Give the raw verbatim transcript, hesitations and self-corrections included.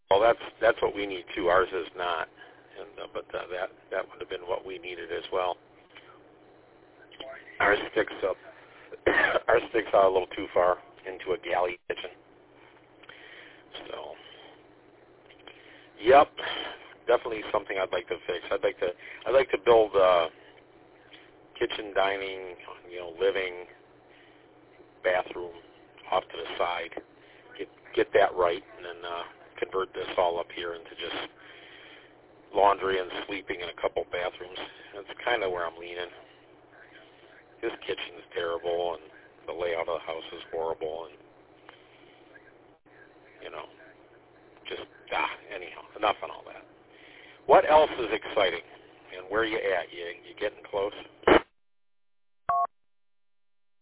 Well, that's that's what we need too. Ours is not, and uh, but uh, that that would have been what we needed as well. Ours sticks up. Ours sticks out a little too far into a galley kitchen. So, yep, definitely something I'd like to fix. I'd like to I'd like to build uh, kitchen, dining, you know, living, bathroom off to the side. Get get that right, and then uh, convert this all up here into just laundry and sleeping in a couple bathrooms. That's kind of where I'm leaning. This kitchen is terrible, and the layout of the house is horrible, and you know, just ah. Anyhow, enough on all that. What else is exciting, and where are you at? You you getting close?